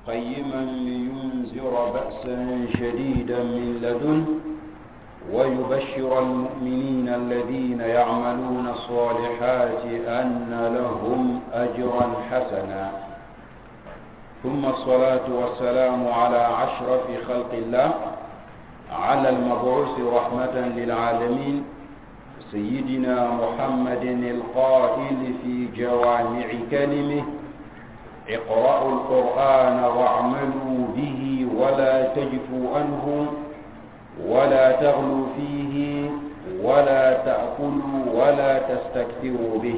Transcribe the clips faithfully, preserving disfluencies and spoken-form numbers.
قيما لينذر بأسا شديدا من لدنه ويبشر المؤمنين الذين يعملون الصالحات أن لهم أجرا حسنا. ثم الصلاة والسلام على أشرف خلق الله، على المبعوث رحمة للعالمين، سيدنا محمد القائل في جوامع كلمه: اقرأوا القرآن واعملوا به ولا تجفوا عنه ولا تغلوا فيه ولا تأكلوا ولا تستكثروا به.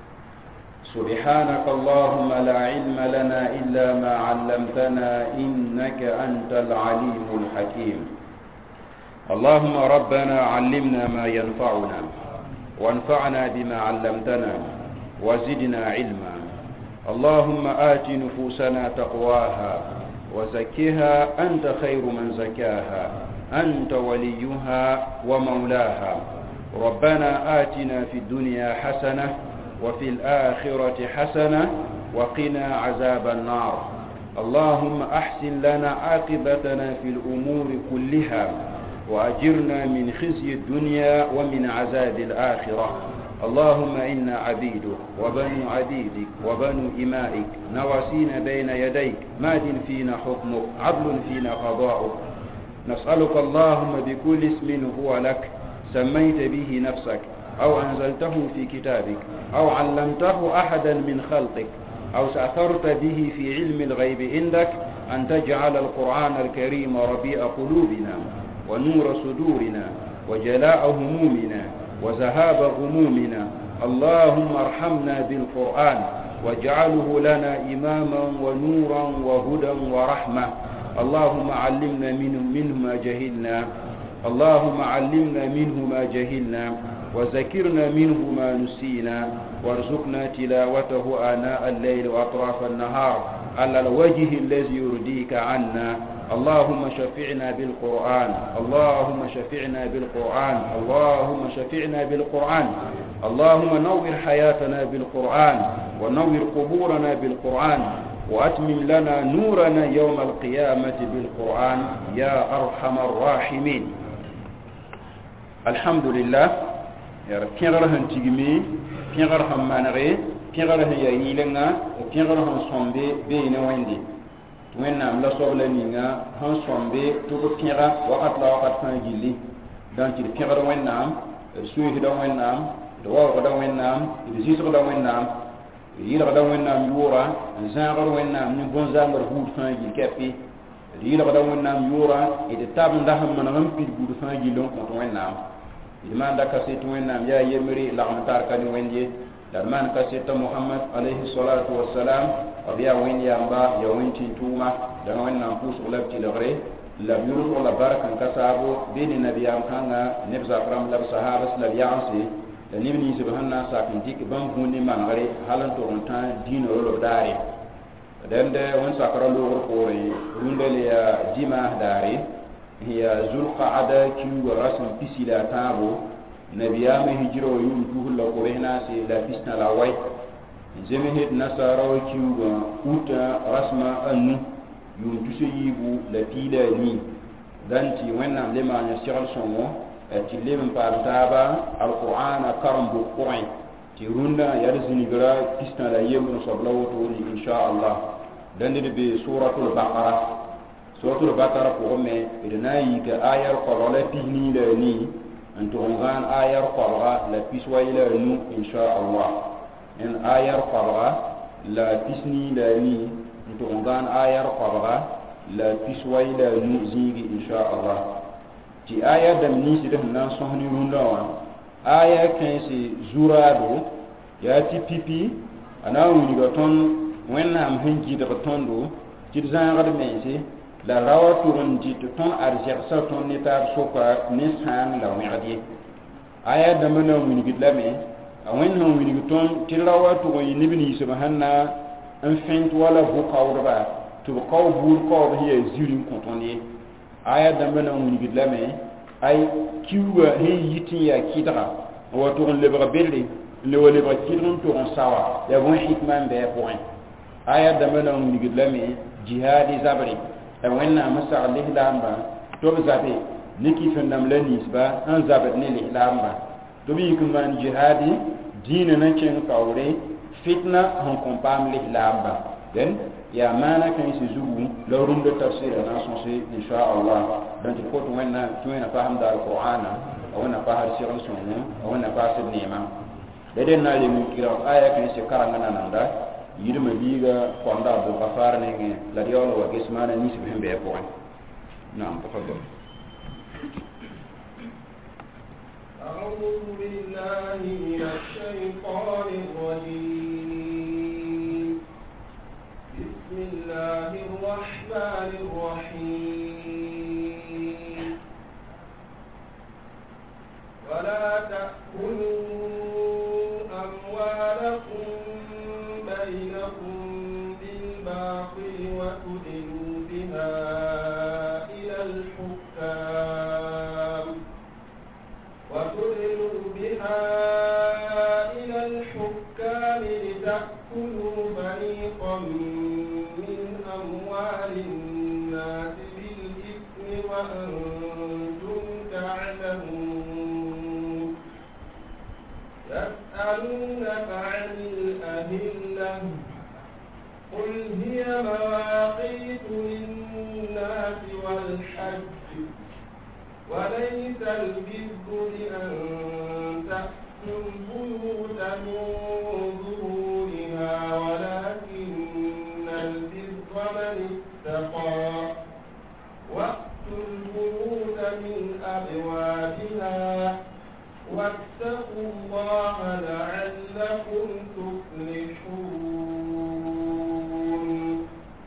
سبحانك اللهم لا علم لنا إلا ما علمتنا إنك أنت العليم الحكيم. اللهم ربنا علمنا ما ينفعنا وانفعنا بما علمتنا وزدنا علما. اللهم آت نفوسنا تقواها وزكها أنت خير من زكاها، أنت وليها ومولاها. ربنا آتنا في الدنيا حسنة وفي الآخرة حسنة وقنا عذاب النار. اللهم أحسن لنا عاقبتنا في الأمور كلها وأجرنا من خزي الدنيا ومن عذاب الآخرة. اللهم إنا عبيدك وبنو عبيدك وبنو إمائك، نواسينا بين يديك، ماد فينا حكمك، عدل فينا قضاؤك. نسألك اللهم بكل اسم هو لك سميت به نفسك أو أنزلته في كتابك أو علمته أحدا من خلقك أو سأثرت به في علم الغيب عندك، أن تجعل القرآن الكريم ربيع قلوبنا ونور صدورنا وجلاء همومنا وذهاب غمومنا. اللهم ارحمنا بالقرآن واجعله لنا إماما ونورا وهدى ورحمة. اللهم علمنا منه, منه ما جهلنا اللهم علمنا منه ما جهلنا وذكرنا منه ما نسينا، وارزقنا تلاوته آناء الليل وأطراف النهار على الوجه الذي يرضيك عنا. اللهم شفعنا بالقرآن اللهم شفعنا بالقرآن اللهم شفعنا بالقرآن. اللهم نور حياتنا بالقرآن ونور قبورنا بالقرآن وأتمم لنا نورنا يوم القيامة بالقرآن يا أرحم الراحمين. الحمد لله. يا بيغرهن تيغمي بيغرهن مانغي بيغرهن يايلنا بيغرهن صومبي بين ويندي وينام لا صوبلا نيغا هان صومبي توكو بيغا وقت لا وقت فان جيلي دانت بيغر وينام سوي دا وينام دوا دا وينام ديسيس دا وينام ييلا دا وينام يورا زانغر وينام ني بون زانغر هود فان جي كابي ييلا دا وينام يورا اي تاب ndaxam manam pi gudu faan ji lon ko wennam iman da kaset wennam ya yemri laqmatar kan wenje darman kaset Muhammad alayhi salatu wassalam abiya wen yamba ya wenti tuma da wennam pus ulabti lagre la yuru wala barakan kasabo bini nabiyam kanga nebza kram lab sahabas la yansi da nimni subhanna sakin dik ban hunni mangare halan to onta dino lo dare dende won sakara lo ko re rundele ya jima dare hiya zulqa'ada ki wa rasm pisila tabo nabiyama hijro yum tuhul ko rehna si la pisna la way jemi het nasara ki wa uta rasma anu yum tuseyibu la tila ni danti wenna lema nya sigal somo ti lem par taba alquran karam bu qur'an ti runda yarzini gra pisna la yemu sablawo to insha Allah dande be suratul baqara. suratul baqara ko me idnayi ka ayar qala tihni la ni antu ngan ayar qala la piswa ila nu insha Allah en ayar qala la tisni la ni antu ngan ayar qala la piswa ila nu zingi insha Allah ti ayar dam ni sidah nan sohni runda wa aya kan si zurado ya ti pipi ana wuni ga ton wenna am hanji da tondo ti zanga de mense la rawa turun di ton arjer sa ton netar soka nisan la wadi aya da mana wuni gidlame a wenna wuni ton ti rawa to yi nibini subhanna an fent wala bu qawrba to qaw bur ko hiya zirin ko tonni aya da mana wuni gidlame ay kiwa he yitin ya kidra wato on lebra belle le wala ba kidron to on sawa ya bon hikman be point aya da mana ngid lami jihadi zabri e wenna masa Allah lamba to zabe niki fendam lanis ba an zabe ne lamba to bi kuma jihadi dina nan ken kawre fitna hon kompam lamba den ya mana kan si zugu lawrum de tafsir na son se insha Allah dan ti ko to wenna to wenna faham da alqur'ana wana fahar siran sunna wana fasir nema dede na le mu kira aya kan se karanga nananda yirma liga konda do gafar ne nge la diolo wa gismana ni se bembe ko naam tafadhal a'udhu billahi minash shaytanir rajim bismillahir rahmanir rahim ولا تأكلوا أموالكم بينكم بالباطل وتدلوا بها إلى الحكام وتدلوا بها إلى الحكام لتأكلوا فريقا من أموال الناس بالإثم وأنتم تعلمون يسألونك عن الأهلة قل هي مواقيت للناس والحج وليس البر بأن تأتوا البيوت من ظهورها ولكن البر من اتقى وأتوا البيوت من أبوابها واتقوا الله لعلكم تفلحون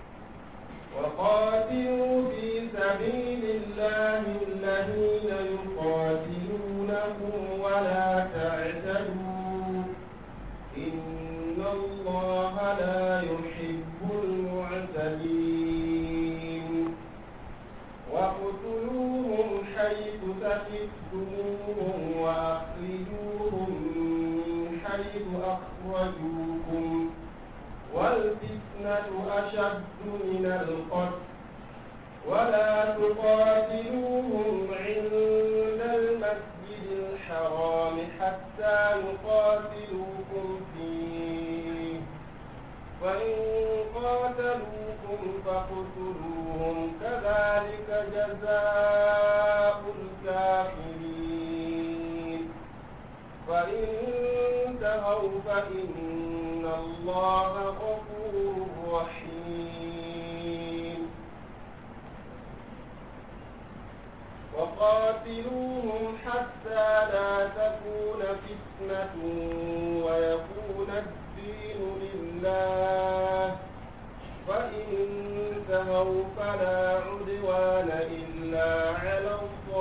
وقاتلوا في سبيل الله الذين يقاتلونكم ولا تعتدوا إن الله لا يحب المعتدين واقتلوهم حيث ثقفتموهم وأخرجوهم من حيث أخرجوكم والفتنة أشد من القتل ولا تقاتلوهم عند المسجد الحرام حتى يقاتلوكم فيه فإن قاتلوكم فاقتلوهم كذلك جزاء الكافرين فإن انتهوا فإن الله غفور رحيم وقاتلوهم حتى لا تكون فتنة ويكون الدين لله فإن انتهوا فلا عدوان إلا على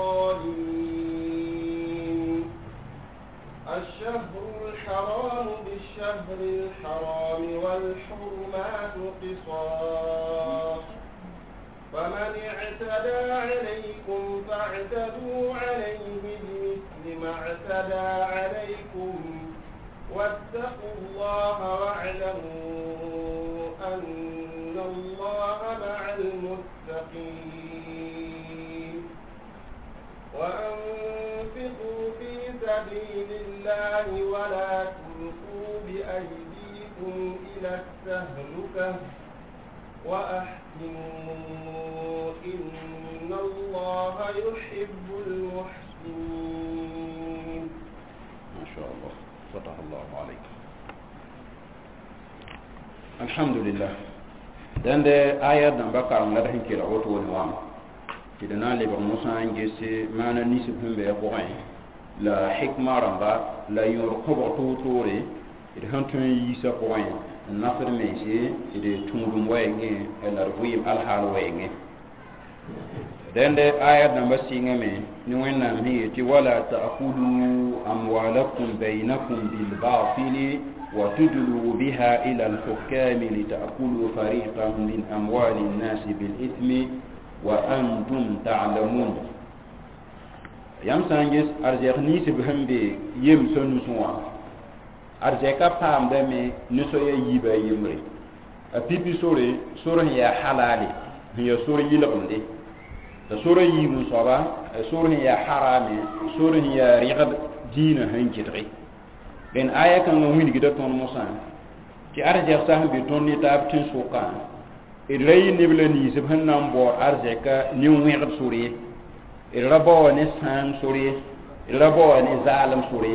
الظالمين الشهر الحرام بالشهر الحرام والحرمات قصاص فمن اعتدى عليكم فاعتدوا عليه بمثل ما اعتدى عليكم واتقوا الله واعلموا أن الله مع المتقين وأنفقوا في سبيل الله ولا تلقوا بأيديكم إلى التهلكة وأحسنوا إن الله يحب المحسنين ما شاء الله فتح الله عليك الحمد لله dan de ayat dan bakar ngada hin kila woto woni wam kidana le ba musa ngese mana nisib himbe ko ay la hikma ramba la yor ko bo to tore id hantun yisa ko ay nafir me je id tungum wayenge elar buyim al hal wayenge dan de ayat dan basinga me ni wenna mi ti wala ta'kulu amwalakum bainakum bil batili وتدلوا بها إلى الحكام لتأكلوا فريقا من أموال الناس بالإثم وأنتم تعلمون يام سانجس أرزيق نيس بهم بي يم سنو سوا أرزيقا فام دمي نسويا يبا يمري a pipi sore sore ya halali ya sore yilqunde da sore yi musaba sore ya harami sore ya riqab dina hankidri ben aya kan no wini gida ton musa ki arja sah bi ton ni tab tin suka idrai ni blani subhan nam bo arjeka ni wingd sore irabo ni san sore irabo ni zalam sore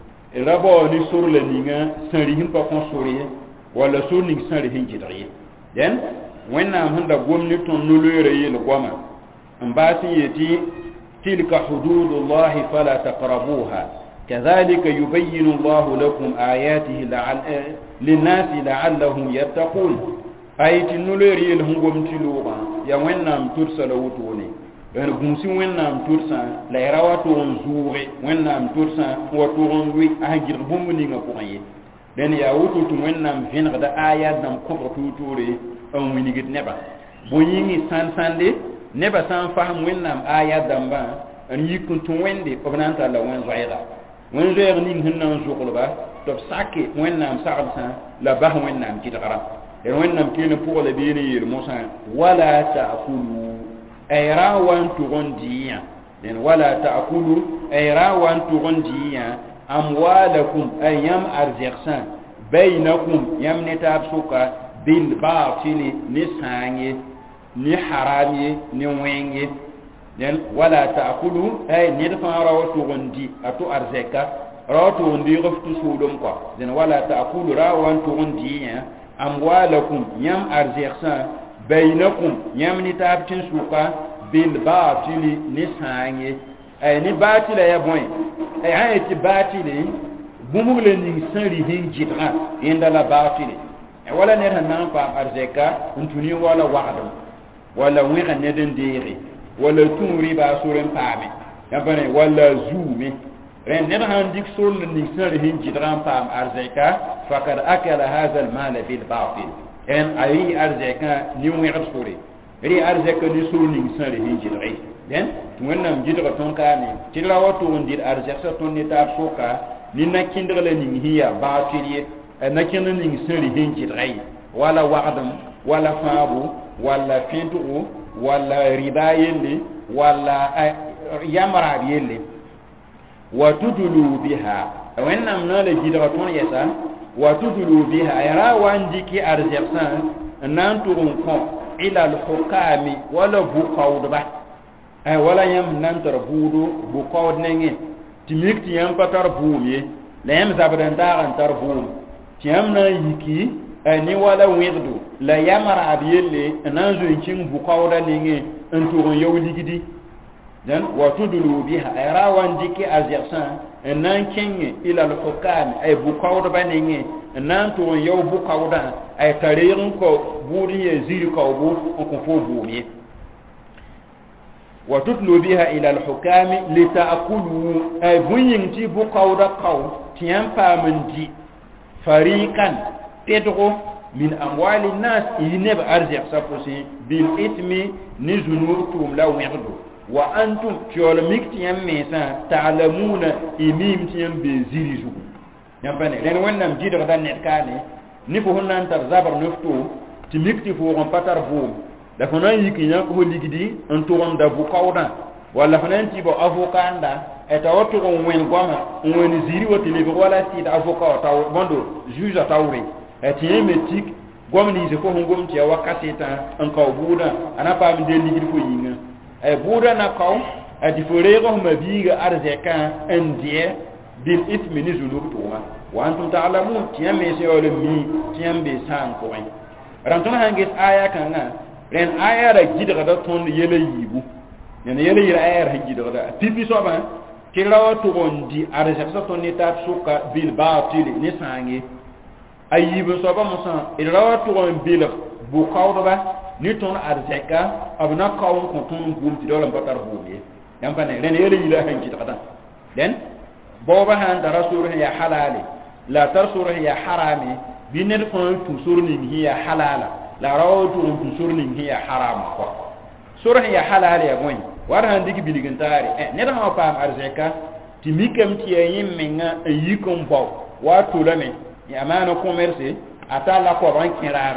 irabo ni surle ninga sari hin pa kon sore wala sur ning sari hin jidri den wenna handa gomni ton nulure yel goma ambati yeti tilka hududullahi fala taqrabuha كذلك يبين الله لكم آياته لعل للناس لعلهم يتقون أيت نولري لهم قمتلوها يا وينام ترسل وتوني يعني قمسي وينام ترسل لا يرواتون زوري وينام ترسل وتورن وي أهجر بومني نقوي لأن يا وتوت وينام فين غدا آيات نام كفر توتوري أو وينيجت نبا بويني سان ساندي نبا سان فهم وينام آيات دمبا أن يكون تويندي أبنانتا لوين زايدا wen zoyg ning hin nan zuqlba to sake wen nam sa'alsa la bah wen nam kitara e wen nam kene pour le bien yir musa wala ta'kulu ayra wan tugondiya den wala ta'kulu ayra wan tugondiya amwalakum ayyam arziksan bainakum yamni tabsuka bil batili ni sangi ni harami ni wenge den wala ta'kulu ay nidfa rawatu gondi atu arzeka rawatu gondi goftu sudum ko den wala ta'kulu rawan tu gondi ya amwalakum yam arzeksa bainakum yam ni tabtin suka bil batili nisange ay ni batila ya boy ay ay ti batili bumule ni sari hin jidra inda la batili ay wala ne nan fa arzeka untuni wala wa'dum wala wiga ne den diri wala tun riba suren paame yabane wala zuumi ren ne han dik sol ni sare hin jidran paam arzeka fakad akala hadha al mal bil batil en ayi arzeka ni mu yab sore ri arzeka ni sur ni sare hin jidrai den wannan jidra ton kane tilla wato ndir arzeka ton ni ta soka ni na kindra le ni hiya batil na kinna ni sare hin jidrai wala wa'dam wala faabu wala fintu wala riba yelle wala yamra yelle wa tudulu biha wannan na le jidra ton yesa wa tudulu biha yara wandiki arzeksan nan turun ko ila al hukami wala bu qawdba ay wala yam nan tar budu bu qawd nenge timikti yam patar buumi la yam zabran daran tar buum tiyam na yiki ni wala wirdu la yamara abiyelle nan zo kin bu qawda ninge entourun yow ligidi dan wa tudulu biha ayrawan diki azirsan nan kenye ila al hukam ay bu qawda baninge nan to yow bu qawda ay taririn ko buri ye ziri ko bu ko fo buri wa tudulu biha ila al hukam li ta'kulu ay bunyin ti bu qawda qaw tiyan pamandi fariqan tedgo min amwali nas inab arzq saposi bil ithmi ni zunutum la wiqdu wa antum tiol mikti yam mesa ta'lamuna imim tiyam be zirizu yambane len wonnam jidra dan net kane ni ko honnan tar zabar nofto ti mikti fo on patar boom da fona yiki nya ko ligidi on to on da bu kawda wala fona ti bo avocanda eta wato on wen goma on wen ziri wote le wala ti da avocat ta bondo juge tawri eti emetik gomni ze ko ngom ti wakati ta an ka buda ana pa mi de ligidi ko yinga e buda na kaw adi fore ko ma biga arzeka andie bil ismi ni zuluk tuwa wa antum ta'lamun tiyame se wala mi tiyambe san ko en rantuna hangis aya kana ren aya da gidra da ton yele yibu yana yele yira aya ra gidra da pipi so ba kirawa to gondi arzeka ton ni ta suka bil batil ni sangi ayibu so ba musa irawa to on bil bu kawda ni ton arzeka abna kawon ko ton gumti dolan batar buye yamba ne ren yele yila hanki ta den boba han da rasul ya halali la tarsur ya harami binir fon tu surni hiya halala la rawtu tu surni hiya haram ko surah ya halali ya boy war han digi biligin tari eh ne da ma pam arzeka timikam ti yin menga yikom baw wa tulame ya mana commerce atala ko ran kiraga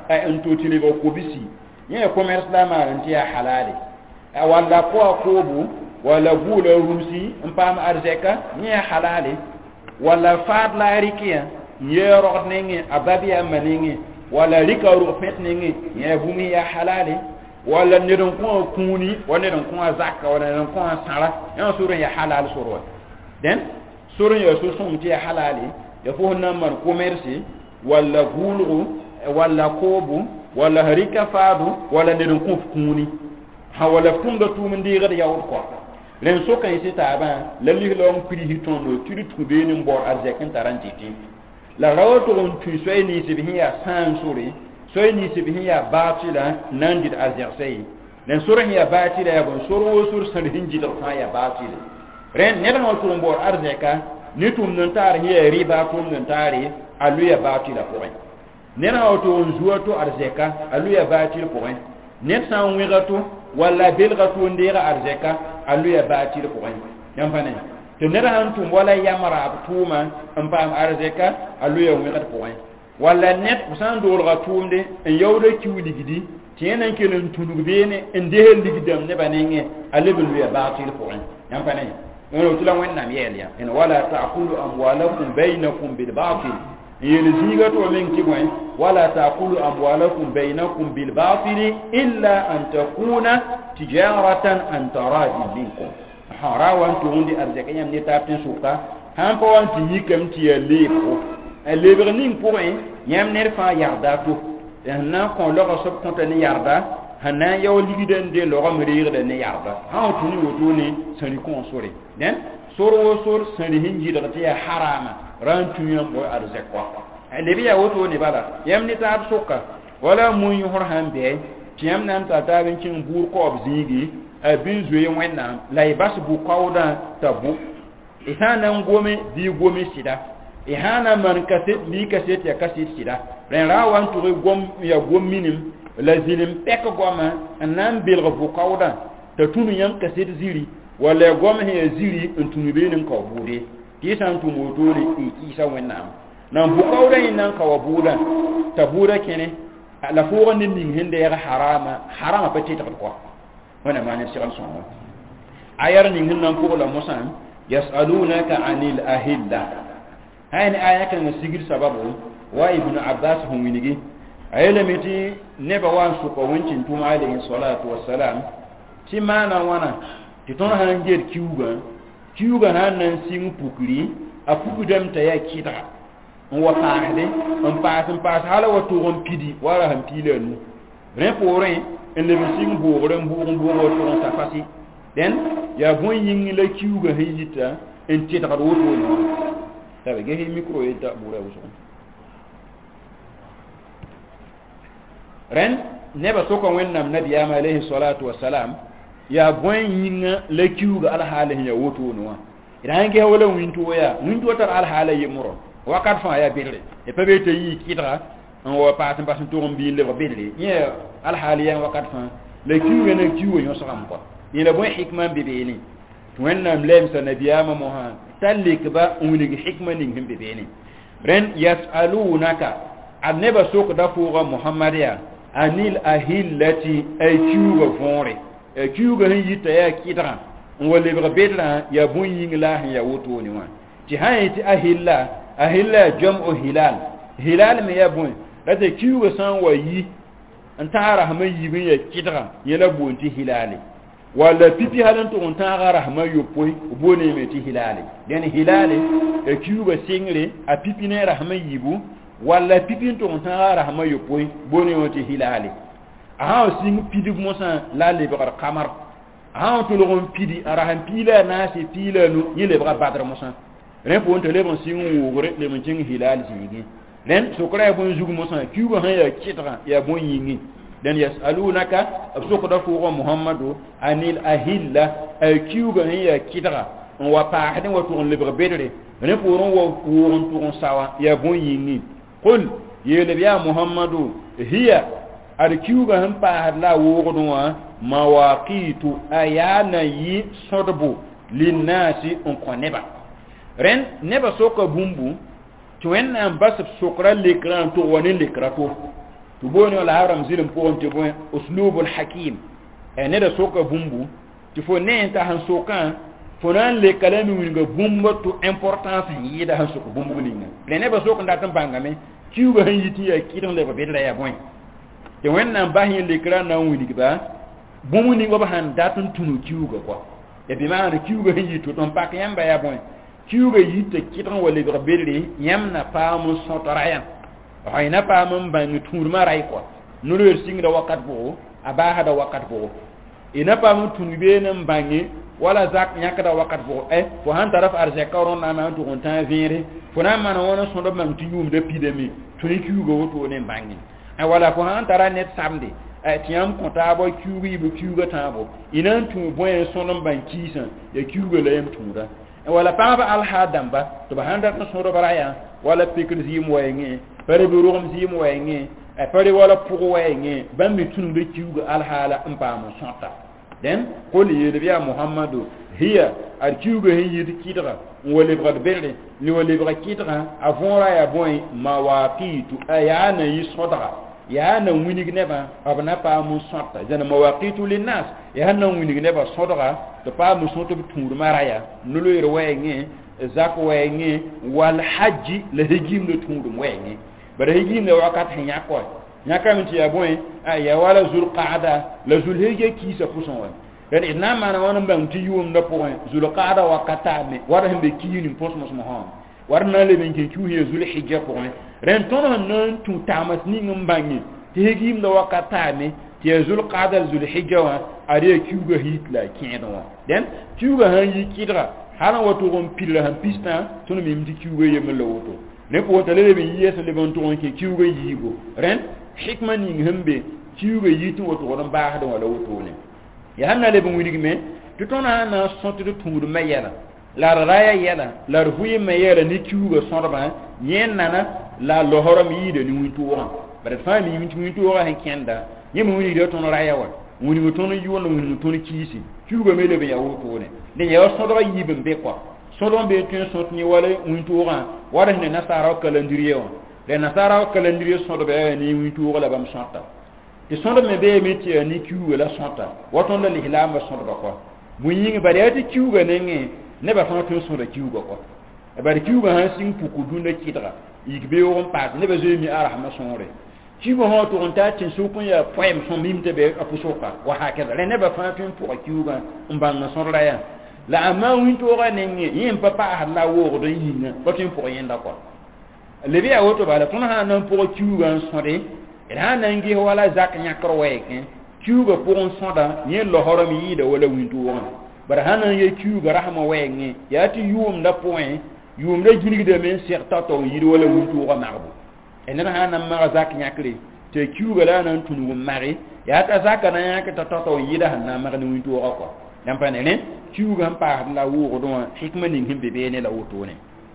en to tili ko bisi ye commerce la ma ran tiya halali wala ko ko bu wala gula rumsi mpam arzeka ni halali wala fad la rikiya ye rogot nengi ababiya maningi wala rikaru fet nengi ye bumi ya halali wala nedon ko kuni wala nedon ko zakka wala nedon ko sara en sura ya halal sura den sura ya so son ti halali ya fo namar commerce wala gulu wala kobu wala harika fadu wala nedon ko kuni ha wala tunga tumun diga da yawo ko len so kan sita ba lalli long pri hiton no tiri tube ni mbor arzekin tarantiti la rawato on tu soy ni sibihi ya san suri soy ni sibihi ya batila nandid arzeksei len sura ya batila ya bon suru sur san hinji da fa ya batila ren ne da to mbor arzeka ni tum nan tar hiya riba tum nan tare alu ya batila ko ne na auto on zuwato arzeka alu ya batila ko ne san wigato wala bilgatu ndira arzeka alu ya batir ko wani yan fane to nera hantum wala yamara abtuma ampam arzeka alu ya wigat ko wani wala net usan dol gatumde en yawde kiwli gidi tienen kenen tunugdene en dehel ligidam ne banenge alebul ya batir ko wani yan fane ngono tula wenna miyelia en wala ta'kulu amwalakum bainakum bil batil yele ziga to men kibwen wala taqulu amwalakum bainakum bil batil illa an takuna tijaratan an taradi minkum harawan to undi arzakanyam ne tapin suka han po wanti yikam ti lepo lebre ning point yam ner fa yarda to na kon lo so kontani yarda hanan yaw ligiden de lo gamrir de ne yarda ha to ni woto ni sani kon sore den soro sor sani hinji da ta harama ran tuyam boy arzek kwa lebi ya woto ne bala yam ni ta suka wala mun yuhur hambe tiyam nan ta ta bin kin bur ko obzigi abin zuye wannan lai bas bu kauda tabu ihana ngome di gome sida ihana man kaset li kaset ya kaset sida ren rawan to gom ya gom minim la zilim pek goma nan bil bu kauda ta tunu yam kaset ziri wala gom he ziri ntunu benin ko bude kisan tu motore e kisa wannan nan bu kauda nan ka wabuda tabura kene la fuwa nin nin hinde ya harama harama pati ta ko wana mane sigal son ayar nin hinnan ko la musan yasalunaka anil ahilla hayni ayakan sigir sababu wa ibnu abbas hum winigi ayele miti neba wan su ko wancin tuma alayhi salatu wassalam ti mana wana ti ton han jer kiuga kiuga nan nan sing pukri a pukudam ta ya kita wa faade on pass on pass hala wa to on pidi wala han pilenu repore en le sing boore mbugo mbugo to ta fasi den ya bon yingi la kiuga hijita en tita ka woto no tabe ge hi micro eta bura wuso ren neba soko wennam nabi ama alayhi salatu wassalam ya bon yinga la kiuga ala halahin ya woto no idan ge wala winto ya winto tar ala halaye muro wakat fa ya bidre e pebe te yi kidra on wa passe passe to mbi le bidre ye al haliyan wakat fa le kiwe ne kiwe yo sakam ko ni le bon hikman bibeni wenna mlem sa nabiyama moha talik ba umni hikman ning bibeni ren yasalunaka annaba sok da fuga muhammadiya anil ahillati ay kiwe fonre e kiwe hin yita ya kidra on wa le bidra ya bon yingla ya woto ni wa ti hayati ahilla ahilla jam'u hilal hilal me yabun rate kiwo san wayi antara hama yibin ya kidra yela bonti hilali wala pipi halan to antara hama yopoi bone me ti hilali den hilali e kiwo singre a pipi ne rahma yibu wala pipi to antara hama yopoi bone me ti hilali aha sing pidi mosa la le bakar kamar aha to lo pidi arahan pila na se pila no yele bakar badra mosa ren po onto le bon si wogre le mon jing hilal zigi ren so kra bon zugu mo san kiwa han ya kitra ya bon yingi den yasalunaka absuko da fugo muhammadu anil ahilla ay kiwa han ya kitra on wa pa hadin wa to on le bedre ren po ron wo woron to on sawa ya bon yingi qul yele ya muhammadu hiya ar kiwa han pa hadla wogo wa mawaqitu ayana yi sodbu linnasi on koneba ren neba soka bumbu to en ambasab sokra lekran to woni lekrato tu boni wala haram zilim po on te bon uslubul hakim e ne da soka bumbu tu fo ne ta han soka fo nan le kalami winga bumba to importance yi da han soka bumbu linga le ne ba soka ndatan bangame kiuga han yiti ya kidan le ba bedra ya bon te wannan ba hin le kra na wini ba bumbu ni go ba han datun tunu kiuga ko e bi ma na kiuga han yito ton pak yamba ya bon kiuga yite kidan wala ba bedre yamna pa mu sotoraya ayna pa mun ban turma rai ko nuru singra wakat bo abaha da wakat bo ina pa mun tunbe nan bangi wala zak nyaka da wakat bo eh fo han taraf arje karon na ma to on tan vire fo na ma na wona sondo man tu yum de pidemi tuni kiugo woto ne bangi e wala fo han tara net samedi e tiam konta bo kiugo bu kiugo tabo ina tu boye sondo ban kisa ya kiugo le yam tura e wala pa ba al hadamba to ba handa to sondo baraya wala pikir zim wayengi pare bi rogum zim wayengi e pare wala pugo wayengi ban mi tun be kiugo al hala impa mo sonta den qul ya muhammadu hiya al kiugo hin yidi kidra wala brad berde ni wala brad kidra avora ya boy mawaqitu ayana yisodra ya na winig neba abana pa mo sonta jana mawaqitu linnas ya na winig neba sodra to pa mo sonto tundu maraya nulo yero wayengi zak wayengi wal hajji la hijim le tundu wayengi bara hijim le wakat hin yakko nyaka minti ya boy ay ya wala zul qaada la zul hijja kisa puson wa ren ina mana wona mbam ti yum na point zul qaada wakata me wara himbe kiyini pos mos mo hon warna le ben ke kiyu zul hijja point ren tono non tu tamas ni ngam ti hijim le wakata me ti zul qaada zul hijja wa ari kiyu hitla kiendo wa den kiyu han yi kidra hana wato gon pilla han pista tono mi mti kiyu yemel woto ne ko tale be yesa le bon ton ke kiyu yigo ren hikma ni ngambe kiuga yitu woto won baax do wala woto ne ya hanna le bu wigi me to tona na sontu do tuudu mayela la raya yela la ruyi mayela ni kiuga sonba nyen nana la lohoram yide ni witu won bare fami mi witu witu won hen kenda nyem woni do tono raya wa woni mo tono yi won woni tono kiisi kiuga me le be ya woto ne ne ya sonba yibe be kwa sondo be tun sontu ni wala witu won wala ne nasara calendrier on le nasara calendrier sondo be ni witu wala bam sonta ti sondo me be meti ni kiuga la sonta waton la lihlam ba sondo ko bu yinga bari ati kiuga nenge ne ba fana tun sondo kiuga ko e bari kiuga han sin puku dunda kidra yigbe on pat ne be zemi arahma sonre kiuga ho to on ta tin sukun ya poem son mimte be apusoka wa hakeza le ne ba fana tun puku kiuga umban na sonra ya la ama winto ga nenge yin papa halla wo do yinga batin puku yenda ko le bi a woto bala tun ha nan puku kiuga sonre ira nangi wala zak nyakro weke kiuga pour sonda ni lo horom yi de wala wintu won bar hanan ye kiuga rahma wenge yati yum da point yum da jini de men certa to yi de wala wintu wo marbu enna hanan ma zak nyakri te kiuga la nan tunu mari yata zaka na yak ta to yi da hanan ma ni wintu wo ko dan pa ne kiuga pa la wo do hikma ni himbe be ne la woto ne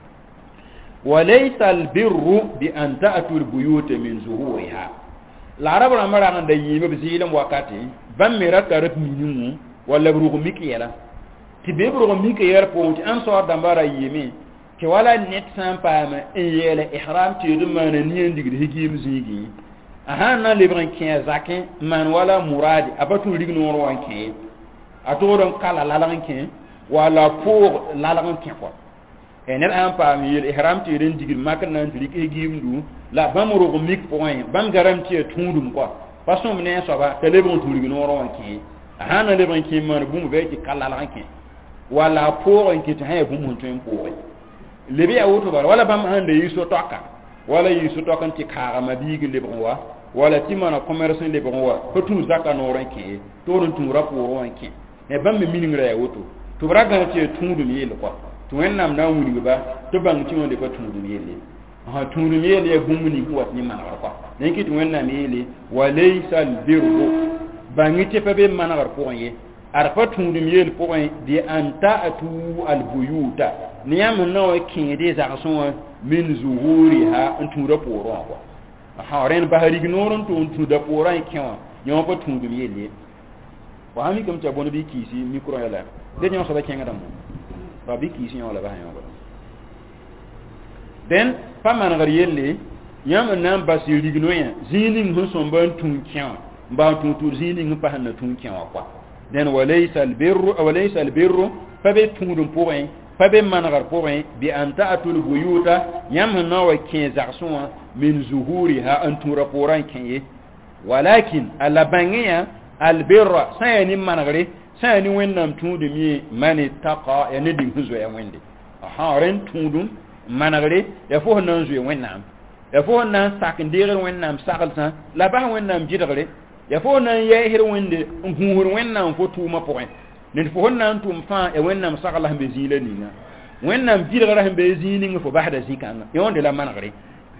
وليس البر بأن تأتوا البيوت من ظهورها العرب لما رأى أن يجيب بزيلم وقتي بمرة كرب منهم ولا بروغ ميكيلا تبي بروغ ميكيلا بونت أنصار دمبارا يمي كوالا نتسان بام إيلا إحرام تيدم من نين ديك هجيم زيجي أهانا لبرن كين زاكين من ولا مراد أبتو ليك نورو كين أتورن كالا لالان كين ولا فوق لالان كين en an pa mi yel ihram ti ren digir makan nan dirik e gimdu la bamro ko mik point bam garantie tundum quoi façon mene so ba tele bon turi no ron ki hana le ban ki man bum be ki kala la ki wala pour en ki ta bum mon tem pour le bi awto bar wala bam hande yiso tokka wala yiso tokkan ti kara ma bigi le bon wa wala ti mana commerce le bon wa ko tu zakka no ron ki to ron tu rapport ron ki e bam mi mingra ya woto to braga ti tundum yel quoi to wennam na wuri ba to bang ti wonde ko tundu yele ha tundu yele gumuni ko watni manar ko nen ki to wennam yele walaysa albirru bangite pe be manar ko ye arfa tundu yele ko di anta atu albuyuta niyam no kin de za so min zuhuriha antu raporo ko ha ren bahari gnoron to antu da poran kyan nyon ko tundu yele wa ami kam ta bono bi kisi micro yala de nyon so ba kenga dam rabiki si on la ba yon den pa man gar yelle yãmb n na n bas rigno yã zĩig ning sẽn sõm ba n tũu kẽ wã n ba n tũu tʋʋr zĩig ning sẽn pa sẽn na tũu kẽ wã koa dẽn walaysa albirru walaysa albirru pa be tũudum pʋgẽ pa be manegr pʋgẽ bi an ta'tul buyuta yãmb sẽn na wa kẽ zagsẽ wã min zuhuriha n tũudã pʋʋrã n kẽ ye walakin alla bãngẽ yã albirra sã n yaa ne manegre sã n yaa ne wẽnnaam tũudum ye man ittaqa yaa ne dĩng sẽn zoɛɛ wẽnde ã rẽn tũudum manegre yaa fo sẽn na n zoe wẽnnaam yaa fo sẽn na n sak n deegr wẽnnaam saglsã la bas wẽnnaam gɩdgre yaa fo na n yɛɛsd wẽnde n gũusd wẽnnaam fo tʋʋmã pʋgẽ ned fo sẽn na n tʋm fãa yaa wẽnnaam sagla sẽn be zĩig la ninga wẽnnaam gɩdgrã sẽn be zĩig ning fo basda zĩ-kãngã yã wẽnde la manegre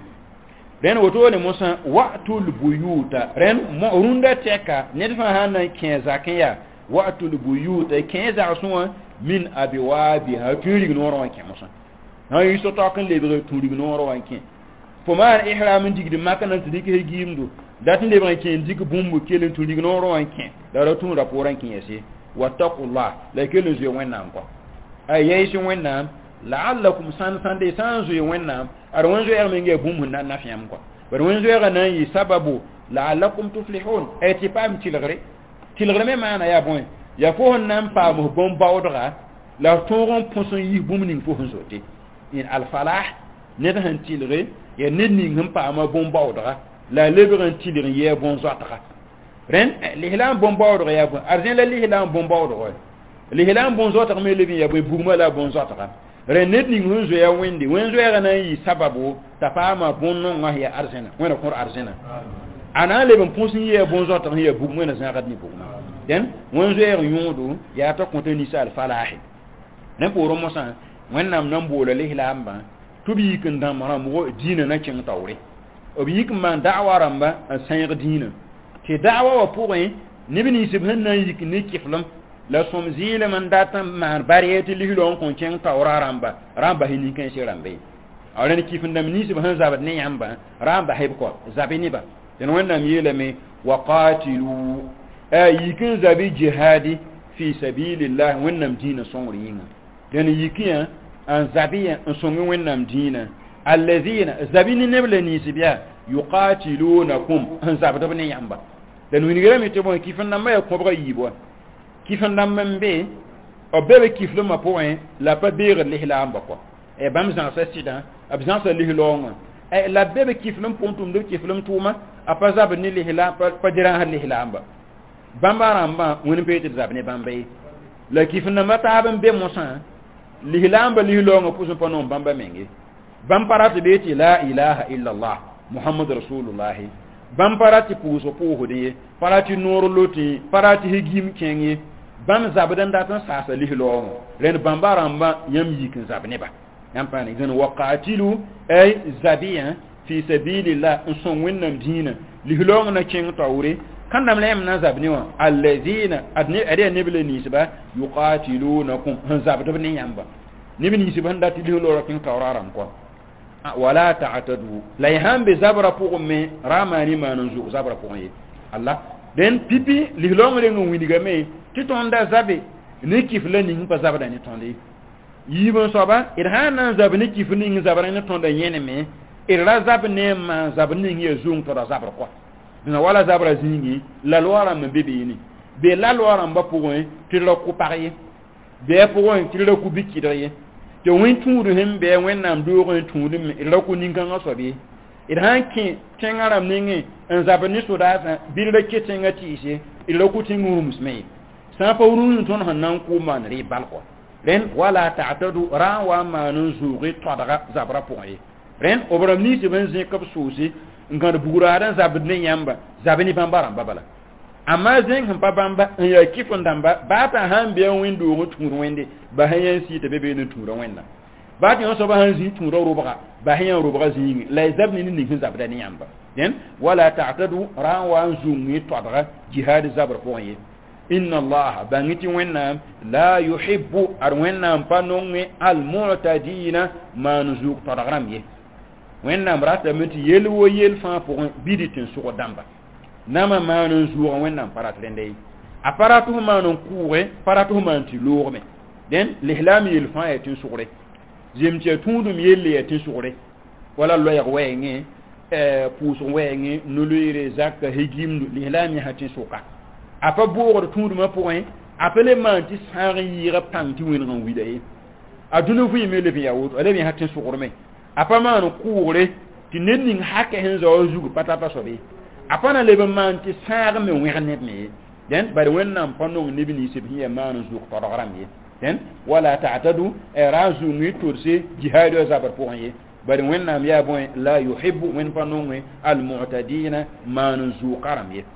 rẽnd wotone mosã wa'tul buyuta rẽnd rũndã tɛka ned fãa sã n na n kẽ zakẽ yaa wa'tul buyuta kẽ zagsẽ wã min abiwaabiha tũ rig noorã wã kẽ mosã sã n yɩ so-taook n lebg tũ rig noorã wã kẽ fo maan ihram n digd maka nan tɩ dɩk giimdo dat n lebg n kẽ n dɩk bũmb kell n tũ rig noorã wã kẽ la ra tũudã pʋʋrã n kẽ yɛse wattaqullah la kell n zoe wẽnnaam kɔ a yɛɩs wẽnnaam la'allakum san sande san zoe wẽnnaam ad wẽn zoɛɛg meng yaa bũmb sẽn na n nafyãm kɔ bad wẽn zoɛɛgã na n yɩ sababu la'allakum tuflihun ay tɩ paam tɩlgre tɩlgr me maana yaa bõe yaa fo sẽn na n paams bõn-baoodga la tõog n põs n yis bũmb ning fo sẽn zote n alfalah ned sẽn tɩlge yaa ned ning sẽn paama bõn-baoodga la a lebg n tɩlg n yɛɛ bõn-zoatga rẽnd lislaam bõn-baoodg yaa bõe arzẽ la lislaam bõn-baoodg lislaam bõn-zoatg me leb n yaa bõe bugmã la bõn-zoatga rẽnd ned ning sẽn zoɛɛ wẽnde wẽn zoɛɛgã na n yɩ sababu t'a paama bõn-nongã yaa arzẽna wẽna kõr arzẽna a na n leb n põs n yɩa bõn-zoatg sẽn yaa bugm wẽna zãagd ne bugmã dẽn wẽn zoɛɛg yõodo yaa t'a kõta ninsaal falaahe ne poorẽ mosã wẽnnaam na n boola lislaambã tɩ b yik n dãmb rãmbgo diinã na kẽng taoore b yik n maan da'wa rãmba n sãyeg diinã tɩ da'wa wã pʋgẽ neb ninsb sẽn na n yik ne kɩflem la sõm zɩɩlem n dat n maan barɛɛ tɩ lislã n kõn kẽng taoorã rãmba rãmba sẽn nin-kãense rãmbe a rẽnd kɩf-n-dãmb ninsb sẽn zabd ne yãmbã rãmba heb kɔ zabe nebã dẽn wẽnnaam yeelame wa qatilu a yik n zabe jihadi fi sabilillah wẽnnaam diinã sõngr yĩnga dẽn yikẽ n zabe yã n sõng wẽnnaam diinã allazina zabe ne neb la ninsb yaa yuqatilunakum n zabdb ne yãmba dẽn wingrame tɩ bõe kɩf-n-dãmbã yaa kõbga yiib wa kɩf-n-dãmb n be b be be kɩflemã pʋgẽ la pa beegd lislaamba kɔ bãmb zãgsa sɩdã b zãgsa lislaoongã la be be kɩflem pʋgẽ tʋmd b kɩflem tʋʋma a pa zabd ne lislaam pa dɩrãasd lislaamba bãmba rãmbã wẽn pe tɩ d zab ne bãmba ye la kɩf-n-dãmbã taab n be mosã lislaamba lislaoongã pʋsẽ pa noom bãmba menge bãmb pa rat bee tɩ la ilaha illallah muhammad rasulullahi bãmb pa rat tɩ pʋʋsg pʋʋsd ye pa rat tɩ noor lote pa rat tɩ hegim kẽng ye bãmb zabd n dat n saasa lislaoongã rẽnd bãmba rãmbã yãmb yik n zab neba yãmb pa ne gẽn waqatilu ay zabiyã fi sabilillah n sõng wẽnnaam diinã lislaoong na kẽng taoore kãndame la yãmb na n zab ne wã allazina ad yaa neb la ninsba yuqatilunakum sẽn zabdb ne yãmba neb ninsb sẽn dat tɩ lislaoorã kẽng taoorã rãmb kɔ wala ta'tadu la yãmb be zabrã pʋgẽ me rãmbaani maan n zʋg zabrã pʋgẽ ye alla dẽn pipi lislaoong reng n wilgame tɩ tõnd da zabe ne kɩf la ning pa zabda ne tõnd ye yiib n soaba d sã n na n zab ne kɩf ning zabrã ne tõnda yẽneme d ra zab ne n maan zab ning yaa zʋng tɩ ra zabr kɔ dẽna wala zabrã zĩige la loa rãmb n be beene bee la loa rãmbã pʋgẽ tɩ d ra kʋ pag ye bɩa pʋgẽ tɩ d ra kʋ bik-kɩdg ye tɩ wẽn-tũud sẽn bɩa wẽnnaam doog n tũudme d ra kʋ nin-kãngã soab ye d sã n kẽ tẽngã rãmb nengẽ n zabd ne sodaasã bɩ d ra ket tẽngã tɩɩse d ra kʋ tẽng rũmsme ye sã n pa rũn tõnd sẽn na n kʋʋm maan rɩ bal kɔ rẽnd wala ta'tadu rã n wa n maan n zʋʋge tõdga zabrã pʋgẽ ye rẽnd b rãmb ninsb n zẽk b soose n gãd bugraad n zabd ne yãmba zab ne bãmba rãmba bala amma zẽng sẽn pa bãmba n yaa kɩf-n-dãmba baa t'a sã n bɩa wẽn-doog n tũud wẽnde ba sã yã n sɩɩ t'a be been n tũudã wẽnna baa tɩ yõ soaba sãn zĩ tũudã robga ba sã yã n robga zĩige la y zab ne ne ning sẽn zabda ne yãmba dẽn wala ta'tadu rã n wa n zʋng tõdga jihaad zabr pʋgẽ ye inna allaha bãng tɩ wẽnnaam la yuhibbu ad wẽnnaam pa nongẽ almu'tadina maan zʋʋg tõdg rãmb ye wẽnnaam ratame tɩ yel wo yel fãa pʋgẽ bɩd tɩ n sʋg dãmba nama maan n zʋʋga wẽnnaam pa rat rẽnda ye a pa rat f maan n kʋʋge pa rat f maan tɩ loogme dẽn lislaam yel fãa yaa tɩ n sʋgre zem tɩ ya tũudum yelle yaa tɩ n sʋgre wala loɛɛg wɛɛngẽ euh pouso wenge no lire zakka higim lihlam ya hatin soka apa boor tuudu ma point apele man ti sari yira panti wen ran widaye aduna fu yime le biya woto ale bi hatin sukurme apa man kuure ti nenning hakke hen zo zugu patata sobe apa na le man ti sari me wen net me den bari wennam panon ne bi ni se biya man zugu programme ye den wala ta'tadu razu ngi turse jihadu zabar point ye bari wennam ya bon la yuhibbu min panon al mu'tadina man zugu qaram ye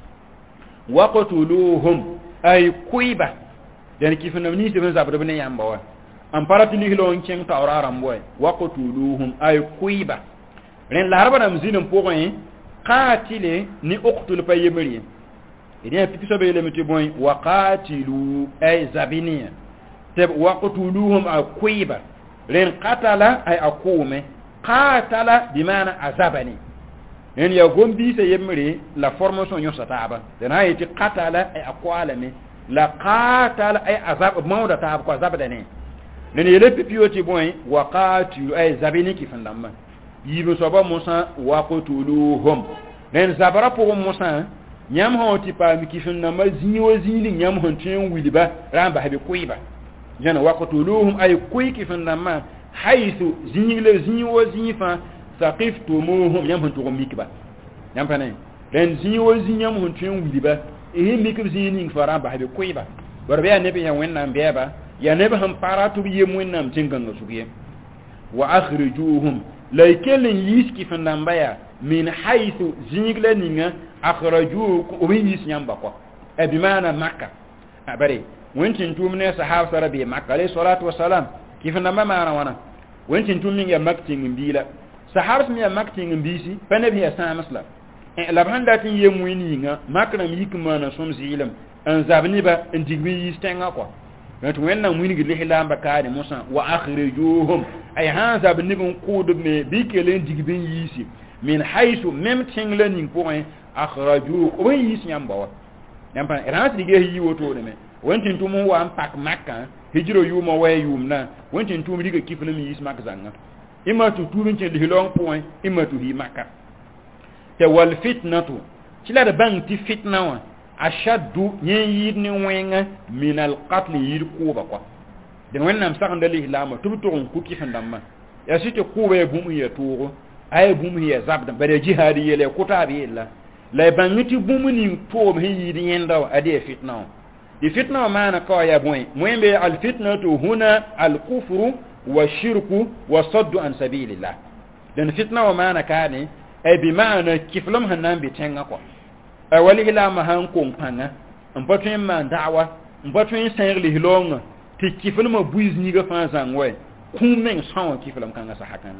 waqtuluhum ay kuiba den kifna ni se zabar bene yamba wa am parati li lo nchen tawraram boy waqtuluhum ay kuiba ren la harba dam zinam poin qatile ni uqtul paymri idin piti sobe le meti boy waqatilu ay zabinia tab waqtuluhum ay kuiba ren qatala ay akume qatala bimana azabani en ya gombi se yemri la formation yo sataba den ayati qatala ay aqwala me la qatala ay azab mawda tab ko azab dane nen yele pipioti boy waqatilu ay zabini ki fandamba yibo soba musa waqtuluhum nen zabara pour musa nyam hoti pa mi ki fandamba zinyo zini nyam hon tien wiliba ramba habe kuiba jana waqtuluhum ay kuy ki fandamba haythu zinile zinyo zifa saqiftumuhum nyam hon to mikba nyam pane ren zinyo zinyam hon tien wiliba e mikb zini faramba habe kuiba barbe ya nebe ya wenna mbeba ya nebe ham paratu yem wennam tingan sugiye wa akhrijuhum laikelin yiski fandambaya min haythu zingle ninga akhrajukum o yis nyamba ko e bi mana makka abare wentin tumne sahaba sarabi makka alayhi salatu wassalam kifandamba mana wana wentin tumni ya maktin mbila sahaba mi ya maktin mbisi panabi ya samasla e labhanda tin yem wininga makram yikmana somzi ilam an zabni ba indigbi yistenga ko rat wenna muni gi lihla mbakaade musa wa akhrijuhum ay hanza binibun qudub me bikelen digbin yisi min haythu mem tinglening point akhraju ko yisi nyamba wa nyamba ran dige yi woto de me wentin tumu wa pak makka hijro yuma way yumna wentin tumu diga kifna mi yisi makka zanga imma tu turun ce lihilong point imma tu hi makka te wal fitnatu kila da bang ti fitna wa ashaddu yen yidni wenga min al qatl yid kuba kwa den wennam sakanda li lama tubturun ku ki fandamma ya site kuba bu mu ya turo ay bu mu ya zabda bare jihadi yele kutabi illa la bangiti bu mu ni to me yidi yenda ade fitna di fitna maana ka ya boy mwembe al fitnatu huna al kufru wa shirku wa saddu an sabilillah den fitna wa maana kani ay bi maana kiflam hanan bi tenga ko wali ila ma han ko panga mpatun ma da'wa mpatun sayr li hilonga ti kifel ma buiz ni ga fa zangwe kun men san kifel kanga sa hakan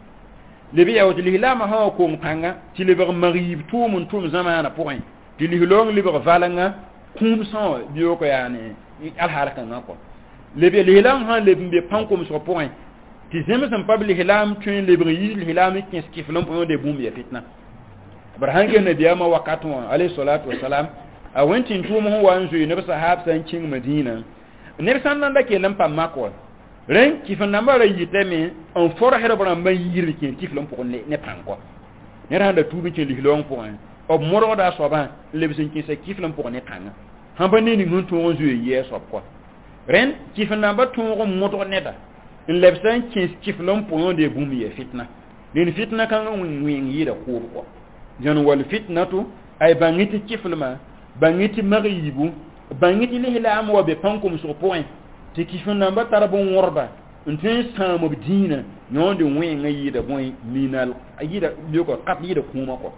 le bi yaw li ila ma ha ko panga ti le ber marib to mun tum zamana point ti li hilong li ber valanga kun san biyo ko yani al halakan ko le bi li hilam ha le be panko so point ti zeme sam pabli hilam tun le ber yi li hilam ki kifel point de bum ya fitna barhange ne biya ma wakatu alayhi salatu wassalam a wentin tumu wanzu ne ba sahab san cin madina ne san nan da ke lampa mako ren kifan nambara yiteme on fora hera bana ban yiri ke kiflan pour ne ne panko ne randa tubi ke lihlon pour un ob moro da soba le bisin ki se kiflan pour ne kanga hamba ne ni ngun to wanzu ye so ko ren kifan namba to ko moto ne da in lebsan ki kiflan pour de bumi ye fitna ne fitna kan win win yida ko ko jan wal fitnatu ay bangiti kiflma bangiti maghibu bangiti lihlam wa be pankum so point te kifna ba tarabun warba untin samu dina nyonde wen ngayi da boy minal ayida biyo qat yida kuma ko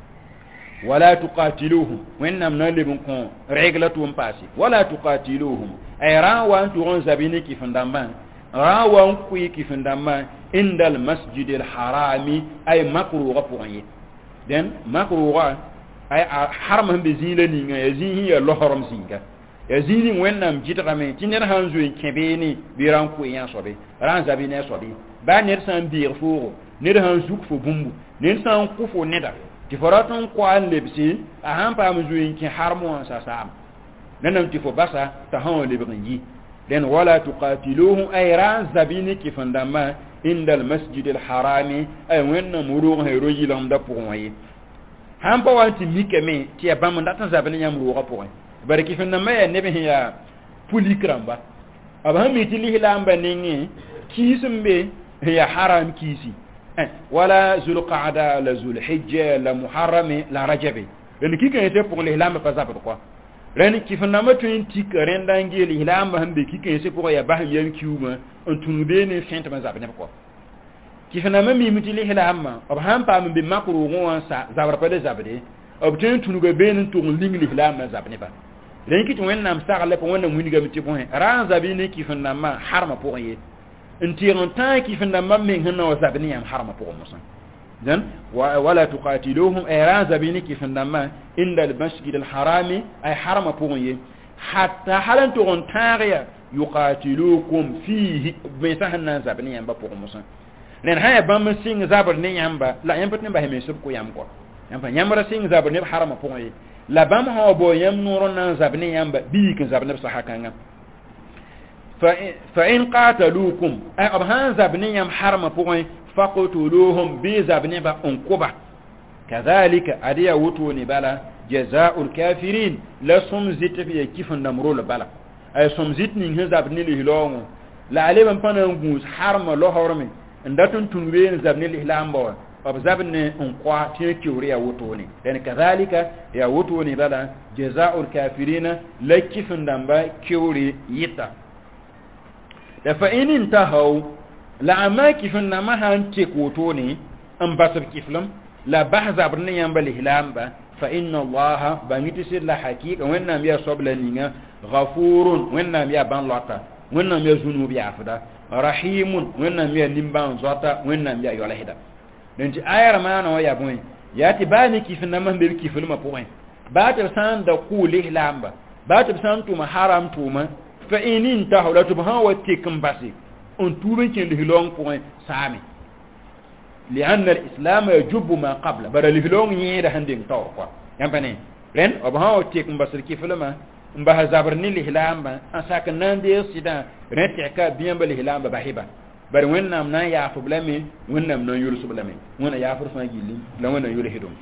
wala tuqatiluhum wennam na lebun ko reglatu mpasi wala tuqatiluhum ay rawan tu on zabini kifndamba rawan ku kifndamba indal masjidil harami ay makru ghafuyi den makruwa ay harma be zila ninga ya zihi ya lohorom zinga ya zini wennam jitra me tiner hanzu kebe ni biran ku yan sobe ran zabi ne sobe ba ner san bir furo ner hanzu ku bumbu ner san ku fo neda ti foraton ko an lebsi a han pa mu zuin ki harmo sa sa nanam ti fo basa ta han lebrin yi den wala tuqatiluhum ay ran zabi ni ki fandama indal masjidil harami ay wẽnnaam roog sẽn roog yɩlgemda pʋgẽ wã ye sãn pa wa n tɩ mikame tɩ ya bãmb n dat n zab ne yãmb roogã pʋgẽ bara kɩf n nambã yaa neb sẽn yaa pulik rãmba b sẽn mi tɩ lislaambã nengẽ kiis n be sẽn yaa haram kiisi wala zulqaada la zulhijja la muharrame la rajabe rẽnd kikã yetɩ pʋgẽ lislaambã pa zabd kɔa rẽnd kɩf n nambã tõe n tik rẽnda n geel lislaambã sẽn be kikã yẽsẽ pʋgẽ yaa basem yam kiuumã n tũud beene fẽn tɩ b n zab neb kɔa kɩf n nambã miime tɩ lislaambã b sãn paam n be mak roogẽ wã n sa zabr pa le zabde b tõe n tũnuga been n tʋg n ling lislaambã zab nebã rẽnd kɩ tɩ wẽnnaam sagl pa wẽnnaam wingame tɩ bõe ra n zab ne kɩf n nambã harmã pʋgẽ ye n tɩg n tãag kɩf n nambã meng sẽn na wa zab ne yãmb harmã pʋgẽ mosã dan wala tuqatiluhum ay ra n zab ne kɩf n nambã inda almasjid alharami ay harmã pʋgẽ ye hatta hal n tʋg n tãag ya yuqatilukum fiihi bẽesã sẽn na n zab ne yãmbã pʋgẽ mosã nen ha ya bãmb n sɩng zabr ne yãmba la yãmb tɩ ne basme sb ko yãmb kɔ yãmb yãmb ra sɩng zabr neb harmã pʋgẽ ye la bãmb sã wa bao yãmb noor n na n zab ne yãmba bɩ yik n zab neb sã-kãngã fa in qatalukum ay b sã n zab ne yãmb harmã pʋgẽ faqtuluhum bɩ zab nebã n kʋba kadhalika ad yaa wotone bala jazaa'u lkafirin la sõm zɩt tɩ yaa kif n dãmb rol bala ay sõm zɩt ning sẽn zabd ne lislaoongõ la a leb n pa na n gũus harmã lohrme n dat n tũn bee n zab ne lislaambã wa b zab ne n kɔa tɩ yã keoor yaa wotone dẽn kadhalika yaa wotone bala jazaa'u lkafirina la kif n dãmba keoore yɩta la fa in intahaw la ama kif n dãmbã sã n tek wotone n basb kiflem la bas zabr ne yãmba lislaamba fa inna allaha bãngi tɩ sɩd la hakɩɩka wẽnnaam yaa soab la ninga gafurun wẽnnaam yaa bãn-loata wẽnnaam yaa zunub yaafda rahimun wẽnnaam yaa nimbãan zoata wẽnnaam yaa yɔlsda dẽn tɩ aya ramaana wã yaa bõe yaa tɩ baa ne kif n nambã sẽn be b kiflmã pʋgẽ baa tɩ b sã n da kʋʋ lislaamba baa tɩ b sã n tʋma haram tʋʋma fa in intahaw la tɩ b sã n wa tek n base n tuub n kẽ lislaoong pʋgẽ saame لأن الإسلام يجب ما قبل بل لفلون يدا هندين تور قا يمبني رن أبها تيك مبصر كيف لما مبها زبرني الهلام با أساك ناندي سيدا رن تعكا بيان بالهلام بحبا بل وين نام نا يعرف بلامي وين نام نا يرسل بلامي وين يعرف فنجيلين لا وين يرهدون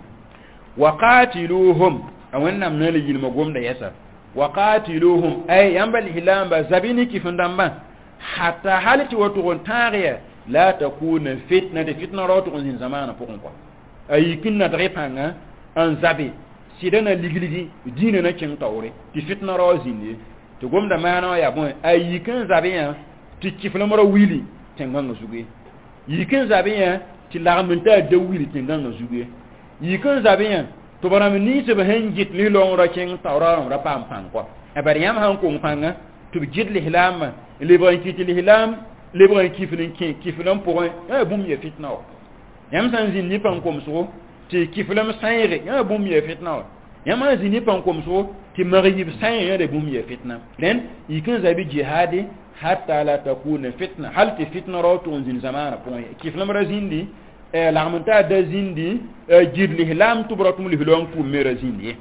وقاتلوهم وين نام نا لجيل مقوم دا يسا وقاتلوهم أي ينبال الهلام با زبيني كيف ندام حتى حالتي وتغن تاغيا لا تكون فتنة فتنة روتو من زمان فوقن قا أي كنا دريبانا أن زبي سيدنا لجلجي ديننا كن توري تفتنة روزيني تقوم دمانا يا بون أي كن زبيا تكفل مرة ويلي تنغان زوجي يكن زبيا تلامنتا دويلي تنغان زوجي يكن زبيا تبرا مني سبهن جت ليلون راكين تورا ربام فانقا أبريام هنكون فانا تبجد لهلام اللي بانكيت لهلام lebra kiflin ki kiflan pour un boum ye fitna yam san zin ni pan kom so ti kiflam sayre ya boum ye fitna yam an zin ni pan kom so ti mariyib sayre de boum ye fitna len yikin zabi jihadi hatta la takuna fitna hal ti fitna rawtu zin zamana pour kiflam razindi l'armenta da zindi jidli hilam tubratum li hilon pour merazindi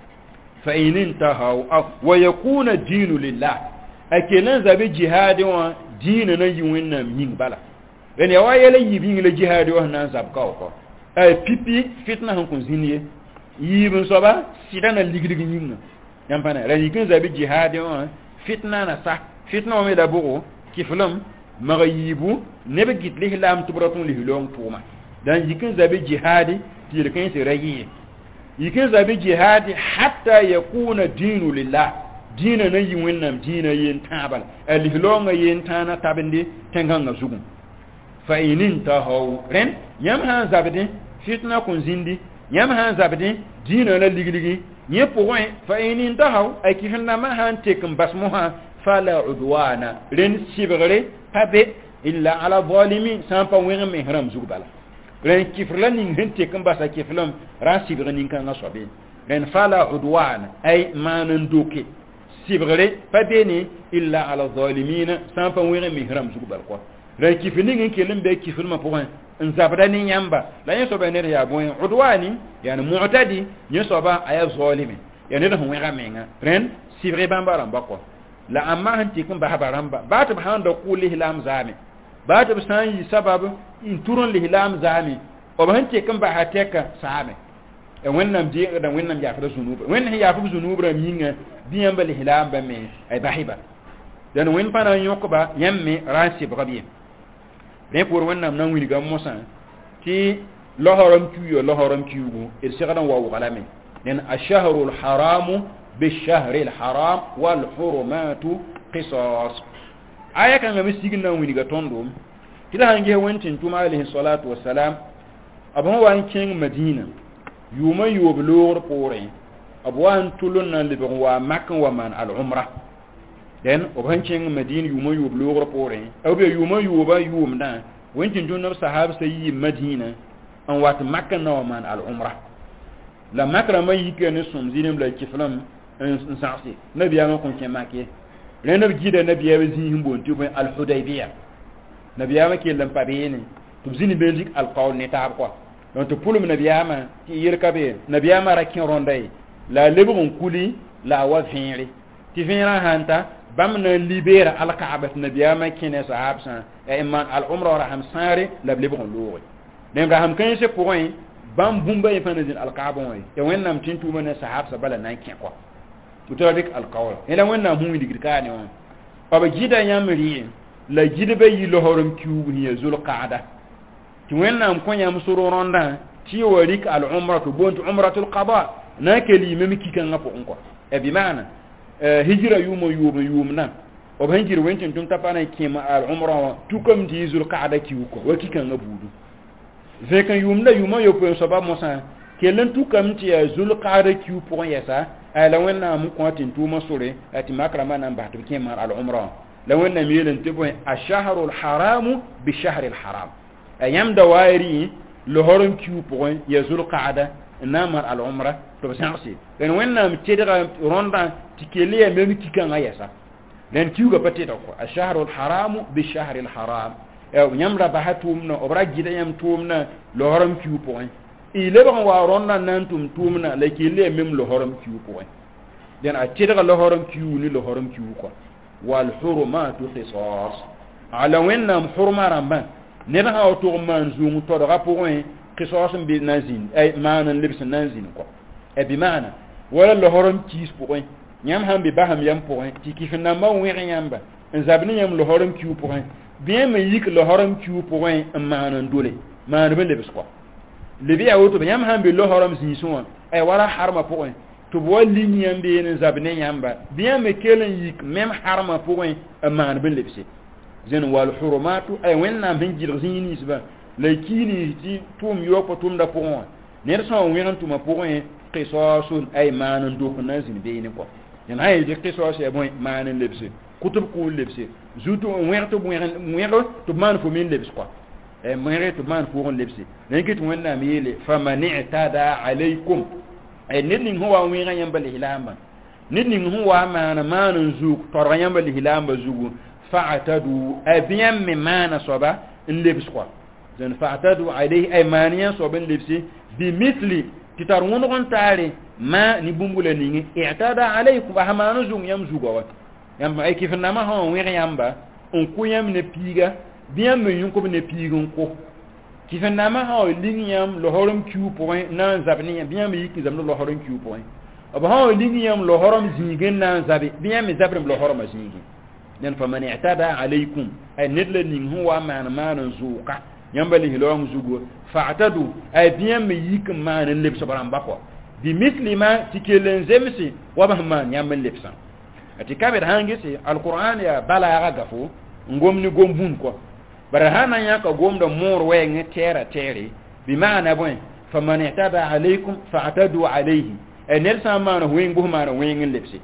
fa in intahaw wa yakuna dinu lillah akelan zabi jihadi wa dina na yi wẽnnaam yĩng bala rẽnd ya wa yɛla yiib yĩng la jihaad wa sẽn na n zab ka kɔ pipi fitna sẽn kõn zĩnd ye yiib n soaba sɩda na ligdg yĩnga yãmb pa na ra yik n zabi jihaad wã fitna na sa fitna wã me la bʋgo kiflem mag yiibu neb gɩt lislaam tɩ b ra tõe lislaoong tʋʋma dan yik n zabi jihaadi tɩ yel kẽense ra yɩɩ yik n zabi jihaadi hatta yakuna dinu lillah dina na yi wẽnnaam dina yen tãabal a lislaoongã yen tãana tabende tẽngãngã zugum fa in intahaw rẽnd yãmb sã n zabdẽ fitna kõn zĩndi yãmb sã n zabdẽ dĩinã la ligligi yẽ pʋgẽ fa in intahaw a kɩf n dãmbã sã n tek n bas mosã fala udwana rẽnd sɩbgre pa be illa ala zalimin sã n pa wẽg mes rãmb zug bala rẽnd kɩfr la ning sẽn tek n basa kɩflem ra n sɩbg nin-kãngã soabe rẽnd fala udwana ay maan n doke sibgre pa bene illa ala zalimina san pa wẽg mes rãmb zug bal kɔ ra kif ning n kell n be kiflmã pʋgẽ n zabda ne yãmba la yẽ soaba ned yaa bõe udwani yani mu'tadi yẽ soaba a yaa zalime ya ned sẽn wẽga menga rẽnd sɩbge bãmba rãmba kɔ la amma sẽn tɩk n basba rãmba baa tɩ b sãn da kʋʋ lislaam zaame ba ta san yi sabab in turun lihlam zami o ban ce kan ba hateka sahabe e wannan je da wannan ya fara zunuba wannan ya fara zunuba minga biyan bal lihlam ba me ay bahiba dan wen pana yokuba yamme rasi brabi ne pour wannan nan wini gam mosa ti lohoram tuyo lohoram tuyo il siradan wa qalame nen ash-shahru al-haramu bish-shahri al-haram wal hurumatu qisas aya kan ngam sigin nan wini ga tondo kila hange wancin tuma alaihi salatu wassalam abun wa kin madina yuma yoblor pore abwan tulun nan libe wa makkan wa man al-umra den obancin madina yuma yoblor pore abe yuma yoba yum dan wancin junnar sahab sayi madina an wat makkan na wa man al-umra la makra man yike ne sum zinim la kiflam en sa'si nabiya ma kun ke make renar gida nabiya wa zihin bon tu bin al-hudaybiyah nabiya ma ke lampa be ne tu zini belgique al-qawl ne ta quoi donc to pulum nabiya ma ti yirka be nabiya ma rakin rondai la lebon kuli la wa finri ti finra hanta bam na libera al-kaaba nabiya ma kene sahabsan e man al-umra wa raham sare la lebon lori nem ga ham kan se point bam bumba e fanazin al-kaaba wa e wennam tintu mana sahabsa bala nan ken quoi mutadik al-qawl ila wennam hu digir ka ne on aba gida yamri la gida be yi lohorum kiwu ni zul qaada ti wennam ko nyam suru ronda ti warik al-umra to bontu umratul qada na keli memi kikan ngapo onko e bi mana hijra yumo yumo yumna o ban hijra wentin tum tapana kima al-umra tukum ti zul qaada kiwu ko wakikan ngabudu zekan yumna yumo yo po so ba mosa kelen tukam ti zul qaada kiwu pour yesa ala wennam ko tin tuma sore ati makrama nan ba to kima al-umra la wennam yelen te boy ash-shahru al-haramu bi shahri al-haram ayam dawairi lo horon kiwu pour yazul qaada namar al-umra to sansi den wennam cedra ronda tikele ya memi tikan ayasa den kiwu ga pateta ko ash-shahru al-haramu bi shahri al-haram e nyamra bahatum no obra gida yam tumna lo horon kiwu pour ile ba wa ronda nan tum tumna la kele mem lo horon kiwu pour den a cedra lo horon kiwu ni lo horon kiwu ko wal hurumatu qisas ala wennam hurma ramba neda ha to man zungu to da pour un qisas bi nazin ay manan libs nazin ko e bi mana wala lo horon kis pour un nyam ham bi baham yam pour un ti kifna ma wiri yamba nzabni yam lo horon kiwu pour un bien me yik lo horon kiwu pour un manan dole manan be libs ko lebi a woto yam ham bi lo horon zison ay wala harma pour un to bo ligni yam be ne zabne yamba bien me kelen yik même harma pour un manan be libs zen wal hurumatu ay wenna ben jil zini sba le kini ti tum yo ko tum da pour ne so wen tum pour un qisasun ay manan do ko nazin be ni ko yan ay de qisas e bon manan lebse kutub ko lebse zuto wen to wen wen to man fo min lebse ko e wen to man fo on lebse ne kit wenna mi yele famani tada alaykum ay nidin huwa wen yamba le hilamba nidin huwa manan manan zuk to yamba le hilamba zugu fa'tadu abiyan mimana soba in lebs kwa dan fa'tadu alayhi aymaniyan soba in lebsi bi mithli titar wono gon tare ma ni bumbule ni i'tada alaykum ahmanu zung yam zugawa yam ay kifna ma hon wi yamba on ku yam ne piga biyan me yun ko ne pigun ko kifna ma ha lin yam lo horom kiu point nan zabni biyan me yiki zamno lo horom kiu point aba ha lin yam lo horom zigen nan zabi biyan me zabrim lo horom zigen dan faman i'tada alaykum ay nedla ning huwa man man zuqa yambali hilong zugo fa'tadu ay biyan me yik man leb sabaram bako bi mislima tikelen zemsi wa bahman yambal lebsan ati kabe hangisi alquran ya balagha gafu ngomni gombun ko barahana ya ka gomda mur wenge tera tere bi maana boy faman i'tada alaykum fa'tadu alayhi ay nelsa man wengu man wengen lebsi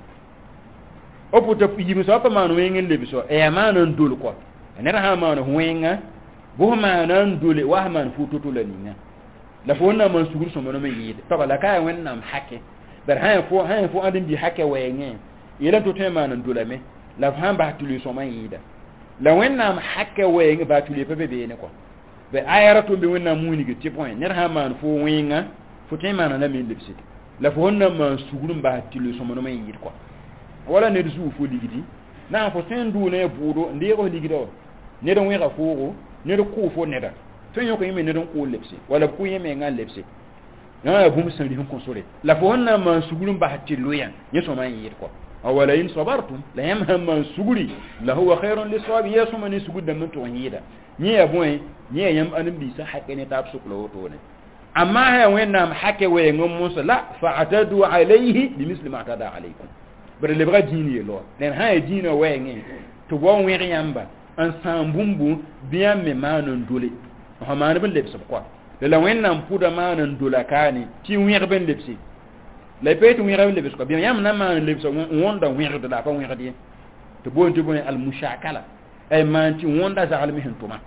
oputa yimi so pa man wengen lebiso e manan dul ko ne ra man wenga bo manan dul wa man fututu la ninga la fo na man sugur so man me yide to bala kay wennam hakke ber ha fo ha fo adin bi hakke wenge yela to te manan dul me la fa ba tulu so man yida la wennam hakke wenge ba tulu pe be ne ko be ayara to be wennam muni ge ti point ne ra man fo wenga fo te manan la me lebisi la fo na man sugur ba tulu so man me yide ko wala ne du fo ligidi na fo sen du ne budo ndi ko ligido ne don wega fugo ne do ku fo ne da to yo ko yime ne don ku lepse wala ku yime nga lepse na bum san ri ko sore la fo na man sugulum ba hatti loyan ye so man yir ko awala in sabartum la yamham man suguri la huwa khairun lisabi yesu man sugud da mun to yida ni ya boy ni yam anin bi sa hakke ne ta suklo to ne amma ha wennam hakke we ngom musa la fa'tadu alayhi bi misli ma tada alaykum bare le bra dini lo len ha dino we ngi to bo wi yamba an sambumbu biyan me manon dole ha man ben lebse quoi le la wennam puda manon dola kani ti wi ben lebse le petu wi ben lebse quoi biyan yam na manon lebse wonda wi de la pa wi de to bo to bo al mushakala ay man ti wonda za al mihin tuma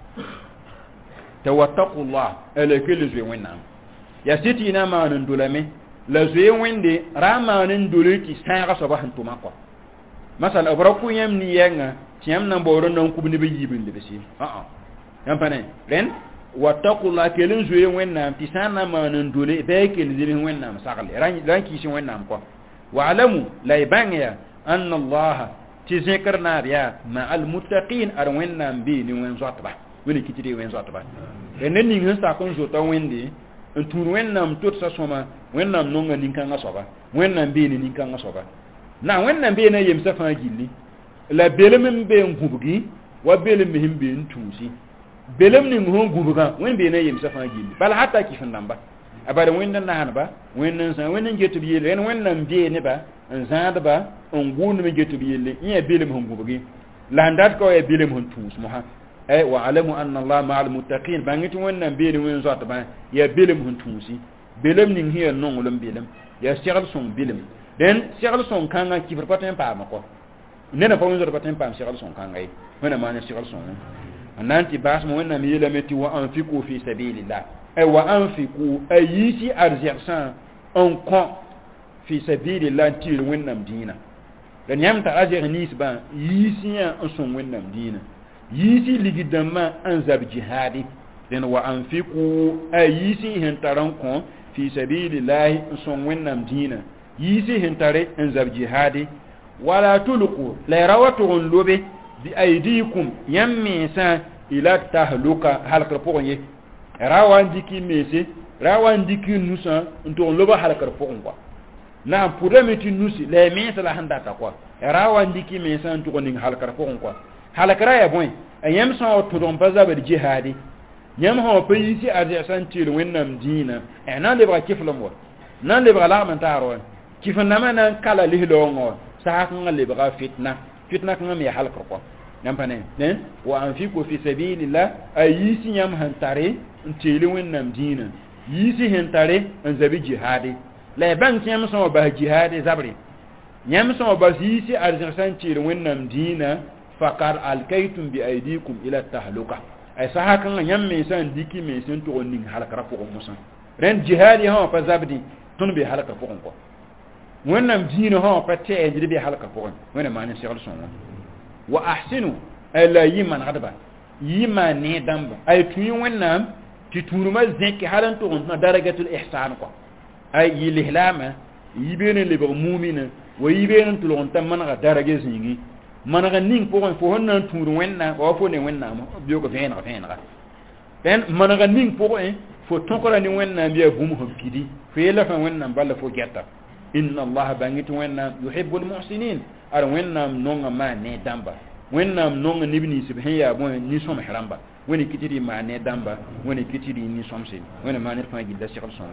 tawattaqullah ala kulli zwi wennam ya siti na manon dola me la zwe wende ramanin dole ki sanga so ba han tuma quoi masal abraku yam ni yenga tiam nan boro nan kubni be yibin de besi a a yam pane ren wattaqullah kelin zwe wennam ti sana manon dole be kelin zin wennam sagal ran ran ki shi wennam quoi wa alamu la ibanya anna allah ti zikrna biya ma al muttaqin ar wennam bi ni wen zotba woni kitide wen zotba ren ni ngin sa kon zota wende tur wennam tot sa soma wennam nonga ninkanga soba wennam be ni ninkanga soba na wennam be na yem sa fa gilli la belem be ngubugi wa belem him be ntusi belem ni ngon gubuga wen be na yem sa fa gilli bal hatta ki fandamba abada wennan na hanba wennan sa wennan jetu bi yele wennam be ne ba an zaada ba on gunu me jetu bi yele iya belem hon gubugi la ndat ko e belem hon tus mo ha ay wa alamu anna allah ma'al muttaqin bangiti wannan be ni wen zata ba ya belem hun tunsi belem ning hiya non lum belem ya sigal son belem den sigal son kanga ki far paten pa ma ko ne na fawon zata paten pa sigal son kanga yi wana ma ne sigal son ananti bas mo wannan mi yela meti wa anfiqu fi sabilillah ay wa anfiqu ayisi arziysan on kon fi sabilillah ti wannan dina dan yamta ajir nisba yisi ya son wannan dina yisi ligidama an zab jihadi den wa anfiqu ayisi hentaran kon fi sabilillahi son wennam dina yisi hentare an zab jihadi wala tulqu la rawatu lobe bi aydikum yammi sa ila tahluka halakar pogonye rawan diki mese rawan diki nusa nto loba halakar pogon kwa na pudameti nusi le mesa la handa ta kwa rawan diki mesa nto ning halakar pogon kwa halakara ya boy ayam so to don baza ber jihadi nyam ho pe yisi aje santir wennam dina e nan le ba kiflom wo nan le ba la man taro kifna man kala lihlo ngo sa kan le ba fitna fitna kan mi halaka ko nam pane ne wa anfiqu fi sabilillah ayisi nyam hantare ntili wennam dina yisi hantare an zabi jihadi le ban nyam so ba jihadi zabri nyam so ba yisi aje santir wennam dina fakar alkaitum bi aidikum ila tahluka ay saha kan nyam me san diki me sen to ning halaka ko musan ren jihadi ha fa zabdi tun bi halaka ko ko wannan dino ha fa te e bi halaka ko wannan ma ne shigal son wa ahsinu ala yiman hadaba yiman ne damba ay tuyi wannan ti turuma zeki halan to na daragatul ihsan ko ay yilihlama yibene le mu'mina wa yibene to lon tam man ga darage zingi managa ning po fo honna turu wenna o fo ne wenna mo biyo ko fena fena ben managa ning po en fo tonkora ni wenna biya bum ho kidi fo yela fa wenna balla fo getta inna allah bangit wenna yuhibbul muhsinin ar wenna nonga ma ne damba wenna nonga nibni subhaya bon ni som haramba woni kitiri ma ne damba woni kitiri ni somse woni ma ne fa gidda shekal son